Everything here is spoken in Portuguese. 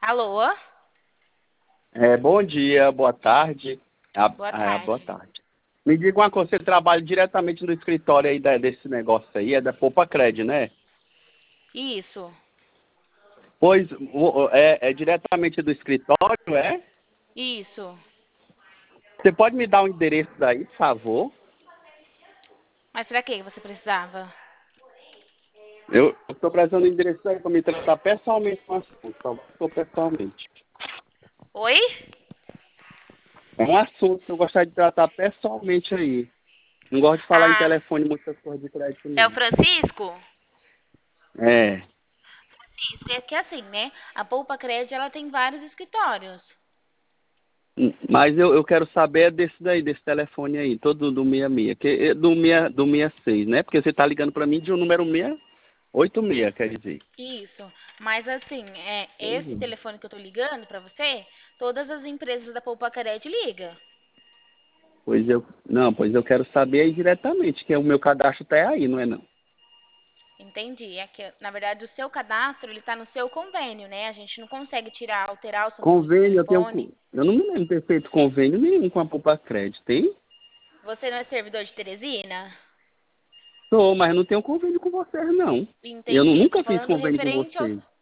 Alô? Bom dia, boa tarde. Boa Boa tarde. tarde. Me diga uma coisa, você trabalha diretamente no escritório aí desse negócio aí, é da Poupa Cred, né? Isso. Pois, é diretamente do escritório, é? Isso. Você pode me dar o endereço daí, por favor? Mas pra que você precisava? Eu estou precisando do endereço aí para me tratar pessoalmente com o assunto, só estou pessoalmente. Oi? É um assunto que eu gostaria de tratar pessoalmente aí. Não gosto de falar em Ah, telefone muitas coisas de crédito, é o não. Francisco? É. Francisco, é que assim, né? A Poupa Cred, ela tem vários escritórios. Mas eu quero saber desse daí, desse telefone aí, todo do 66, do 66, né? Porque você tá ligando para mim de um número 686, quer dizer. Isso. Mas assim, Pois esse é. telefone que eu tô ligando pra você, todas as empresas da Poupa Cred ligam. Pois eu quero saber aí diretamente, que o meu cadastro tá aí, não é não? Entendi. É que, na verdade, o seu cadastro, ele tá no seu convênio, né? A gente não consegue tirar, alterar o seu número de Convênio, telefone. eu não me lembro de ter feito convênio nenhum com a Poupa Crédito, tem? Você não é servidor de Teresina? Sou, mas não tenho convênio com vocês, não. Eu Entendi. Tô nunca fiz falando convênio com referente aos, vocês.